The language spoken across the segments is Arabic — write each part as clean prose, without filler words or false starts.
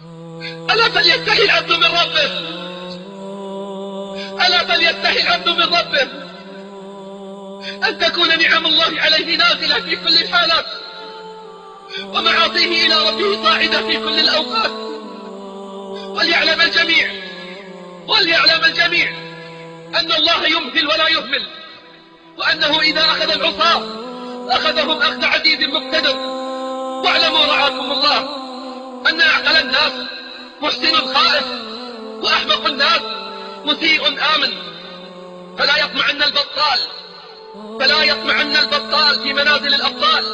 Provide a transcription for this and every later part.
ألا فليستحي العبد من ربه، ألا فليستحي العبد من ربه أن تكون نعم الله عليه نازلة في كل الحالات، ومعاصيه إلى ربه صاعدة في كل الأوقات. وليعلم الجميع أن الله يمهل ولا يهمل، وأنه إذا أخذ العصاة أخذهم أخذ عزيز مقتدر. واعلموا رعاكم الله أن أعقل الناس محسن خائف، وأحمق الناس مسيء آمن. فلا يطمعن البطال في منازل الأبطال.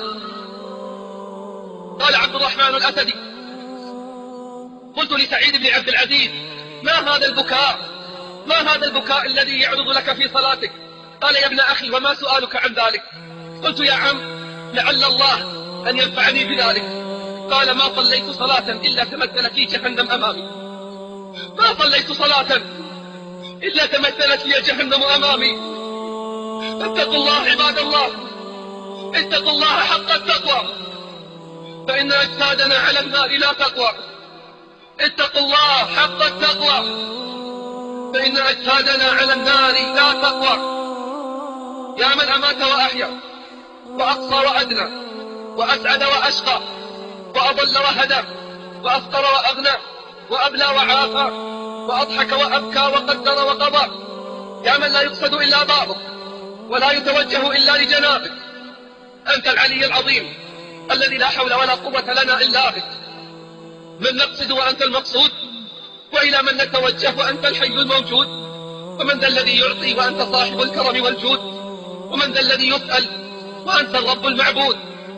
قال عبد الرحمن الأسدي: قلت لسعيد بن عبد العزيز: ما هذا البكاء الذي يعرض لك في صلاتك؟ قال: يا ابن أخي، وما سؤالك عن ذلك؟ قلت: يا عم، لعل الله أن ينفعني بذلك. قال: ما صليت صلاة إلا تمثلت لي جهنم أمامي. ما صليت صلاة إلا تمثلت لي جهنم أمامي. اتقوا الله عباد الله، اتقوا الله حق التقوى، فإن أجسادنا على النار لا تقوى. اتقوا الله حق التقوى، فإن أجسادنا على النار لا تقوى. يا من أمات وأحيا، وأقصى وأدنى، وأسعد وأشقى، وأضل وهدى، وأفقر وأغنى، وأبلى وعافى، وأضحك وأبكى، وقدر وقضى. يا من لا يقصد إلا بابك، ولا يتوجه إلا لجنابك. أنت العلي العظيم الذي لا حول ولا قوة لنا إلا بك. من نقصد وأنت المقصود، وإلى من نتوجه وأنت الحي الموجود. ومن ذا الذي يعطي وأنت صاحب الكرم والجود؟ ومن ذا الذي يسأل وأنت الرب المعبود؟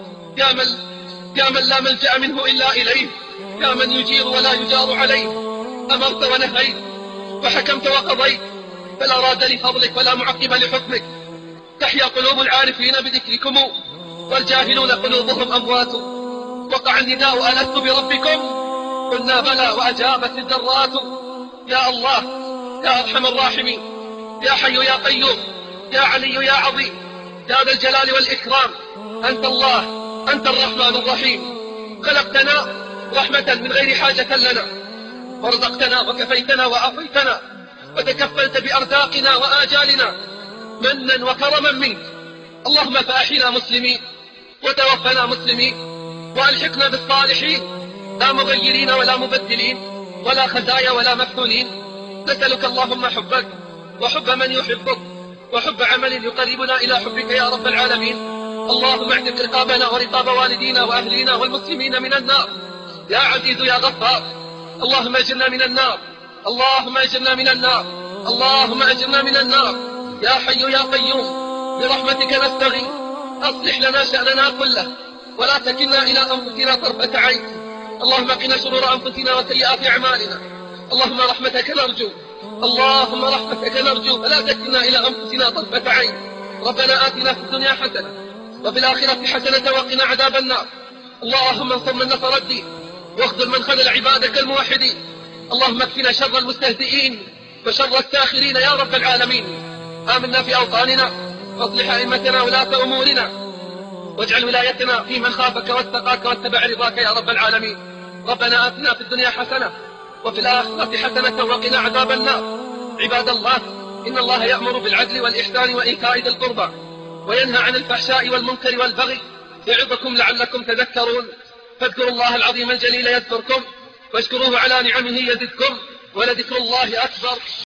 يا من لا ملجأ منه إلا إليه، يا من يجير ولا يجار عليه. أمرت ونهيت، وحكمت وقضيت، فلا راد لفضلك ولا معقب لحكمك. تحيا قلوب العارفين بذكركم، والجاهلون قلوبهم أموات. وقع النداء: ألست بربكم؟ قلنا بلى، وأجابت الذرات. يا الله، يا أرحم الراحمين، يا حي يا قيوم، يا علي يا عظيم، يا ذا الجلال والإكرام. أنت الله، أنت الرحمن الرحيم. خلقتنا رحمة من غير حاجة لنا، ورزقتنا وكفيتنا وأعطيتنا، وتكفلت بأرزاقنا وآجالنا منا وكرما منك. اللهم فأحينا مسلمين، وتوفنا مسلمين، وألحقنا بالصالحين، لا مغيرين ولا مبدلين، ولا خزايا ولا مفتونين. نسألك اللهم حبك، وحب من يحبك، وحب عمل يقربنا إلى حبك يا رب العالمين. اللهم اعتق رقابنا ورقاب والدينا وأهلينا والمسلمين من النار يا عزيز يا غفار. اللهم اجرنا من النار، اللهم اجرنا من النار، اللهم اجرنا من النار. يا حي يا قيوم، برحمتك نستغيث. أصلح لنا شأننا كله، ولا تكلنا إلى أنفسنا طرفة عين. اللهم قنا شرور أنفسنا وسيئات أعمالنا. اللهم رحمتك نرجو، اللهم رحمتك نرجو، فلا تكلنا إلى أنفسنا طرفة عين. ربنا آتنا في الدنيا حسنة، وفي الآخرة حسنة، وقنا عذاب النار. اللهم انصر من نصر الدين، واخذل من خذل عبادك الموحدين. اللهم اكفنا شر المستهزئين وشر الساخرين يا رب العالمين. آمنا في أوطاننا، واصلح أئمتنا ولاة أمورنا، واجعل ولايتنا في من خافك واتقاك واتبع رضاك يا رب العالمين. ربنا آتنا في الدنيا حسنة، وفي الآخرة حسنة، وقنا عذاب النار. عباد الله، إن الله يأمر بالعدل والإحسان وإيتاء ذي القربى، وينهى عن الفحشاء والمنكر والبغي، يعظكم لعلكم تذكرون. فاذكروا الله العظيم الجليل يذكركم، واشكروه على نعمه يزدكم، ولذكر الله أكبر.